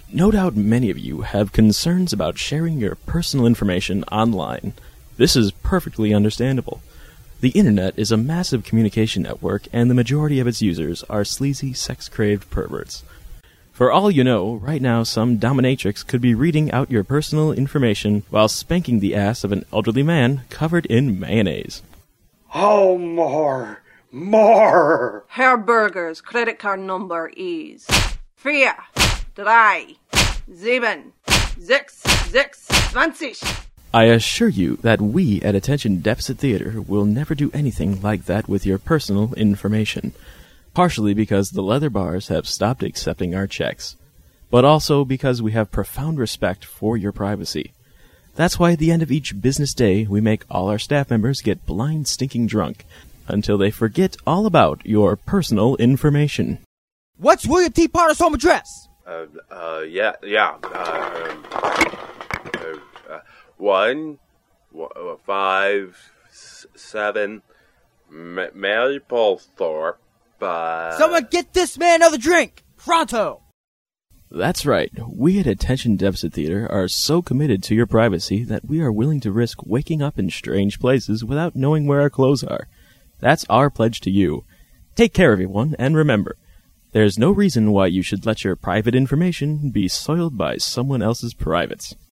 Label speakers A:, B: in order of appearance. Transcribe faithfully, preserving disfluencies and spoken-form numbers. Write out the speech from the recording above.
A: No doubt many of you have concerns about sharing your personal information online. This is perfectly understandable. The internet is a massive communication network, and the majority of its users are sleazy, sex-craved perverts. For all you know, right now some dominatrix could be reading out your personal information while spanking the ass of an elderly man covered in mayonnaise.
B: Oh, more! More!
C: Herr Burger's credit card number is vier, drei, sieben, sechs, sechs, zwanzig.
A: I assure you that we at Attention Deficit Theater will never do anything like that with your personal information. Partially because the leather bars have stopped accepting our checks, but also because we have profound respect for your privacy. That's why at the end of each business day, we make all our staff members get blind stinking drunk until they forget all about your personal information.
D: What's William T. Potter's home address?
B: Uh, uh, yeah, yeah, uh, um, uh, uh, one, w- five, s- seven, M- Mary Polthorpe. Uh,
D: Someone get this man another drink! Pronto!
A: That's right. We at Attention Deficit Theater are so committed to your privacy that we are willing to risk waking up in strange places without knowing where our clothes are. That's our pledge to you. Take care, everyone, and remember, there's no reason why you should let your private information be soiled by someone else's privates.